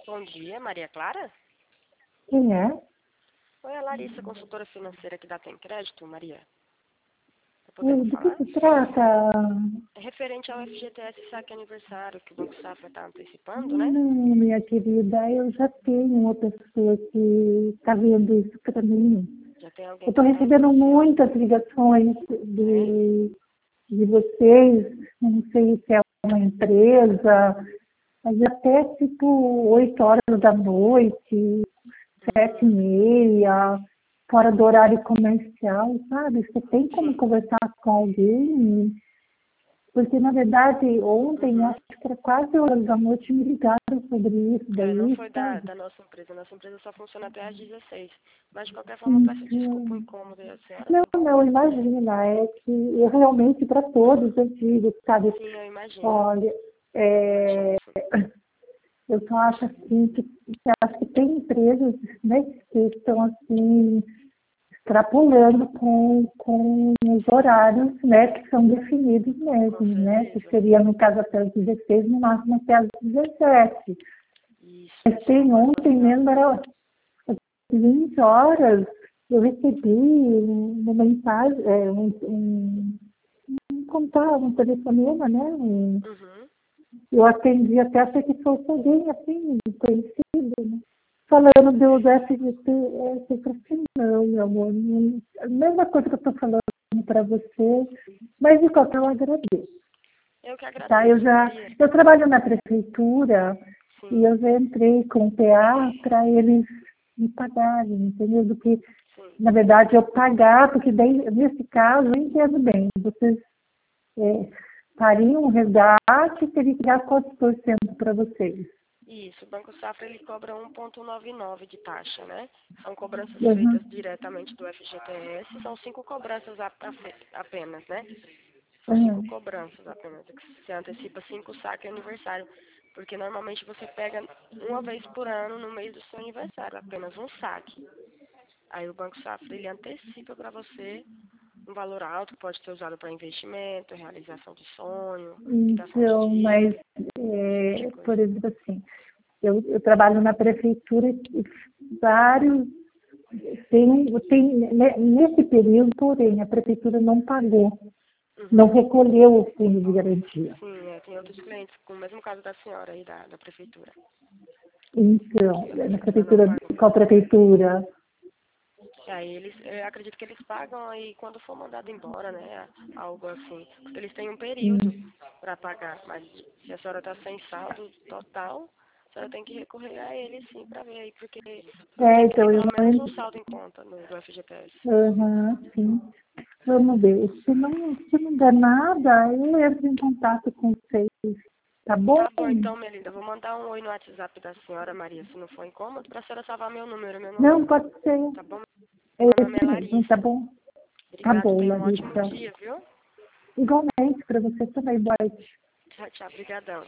Bom dia, Maria Clara? Quem é? Oi, a Larissa, consultora financeira aqui da Tem Crédito, Maria. Tá Oi, podendo do que falar? se trata? É referente ao FGTS Saque Aniversário, que o Banco Safra está antecipando, né? Não, minha querida, eu já tenho uma pessoa que está vendo isso para mim. Já tem alguém Eu estou tratando recebendo com você? muitas ligações de vocês, não sei se é uma empresa, mas até tipo 8 horas da noite, 7h30, fora do horário comercial, sabe? Você tem como Sim. conversar com alguém? Porque, na verdade, ontem, acho que era quase horas da noite, me ligaram sobre isso Não daí, foi sabe? da nossa empresa. Nossa empresa só funciona até às 16. Mas, de qualquer forma, eu peço desculpa o Então, incômodo aí a senhora, não, tá bom? não, imagina, é que eu realmente, para todos, eu digo, sabe? Sim, eu imagino. Olha, Eu imagino, sim. eu só acho assim que acho que tem empresas, né, que estão assim extrapolando com os horários, né, que são definidos Com mesmo, né, que certeza. seria no caso até as 16, no máximo até as 17. Mas Isso tem concordo com a ontem senhora. mesmo, era às 20 horas, eu recebi uma mensagem, um telefonema, né, Uhum. eu atendi até achei que fosse alguém assim, conhecido, né? Falando do FGT, eu falei assim, não, meu amor, a mesma coisa que eu estou falando para você, mas de qualquer eu agradeço. Eu que Tá? agradeço, Maria. Eu trabalho na prefeitura e Sim, eu já entrei com o PA para eles me pagarem, entendeu? Do que, sim. na verdade, eu pagar, porque daí, nesse caso, eu entendo bem, vocês fariam um resgate e teria que dar quantos por cento para vocês? Isso, o Banco Safra ele cobra 1,99 de taxa, né? São cobranças Uhum. feitas diretamente do FGTS, são 5 cobranças apenas, né? São 5 Uhum. cobranças apenas. Você antecipa 5 saques aniversário, porque normalmente você pega uma vez por ano no mês do seu aniversário, apenas um saque. Aí o Banco Safra ele antecipa para você um valor alto que pode ser usado para investimento, realização de sonho, quitação de Então, mas, dívida, esse tipo de coisa. por exemplo, assim, eu trabalho na prefeitura e vários, nesse período, porém, a prefeitura não pagou, não Uhum. recolheu o fundo de garantia. Sim, tem outros clientes com o mesmo caso da senhora aí da prefeitura, Então, que a na prefeitura não prefeitura, pagou. qual prefeitura? E aí eles, eu acredito que eles pagam aí quando for mandado embora, né? Algo assim. Porque eles têm um período Hum. para pagar. Mas se a senhora está sem saldo total, a senhora tem que recorrer a eles sim para ver aí, porque tem que ter Então, eu pelo menos um não. saldo em conta do FGTS. Aham, sim. Vamos ver. Se não der nada, eu entro em contato com vocês. Tá bom? Tá bom então, minha linda. Eu vou mandar um oi no WhatsApp da senhora, Maria, se não for incômodo, para a senhora salvar meu número. Meu nome Não, pode ser. tá bom? É Meu nome é esse mesmo, tá Larissa. bom? Tá Obrigado, bom, tenha um ótimo Larissa. dia, viu? Igualmente para você também, boa noite. Tchau, tchau. Obrigadão.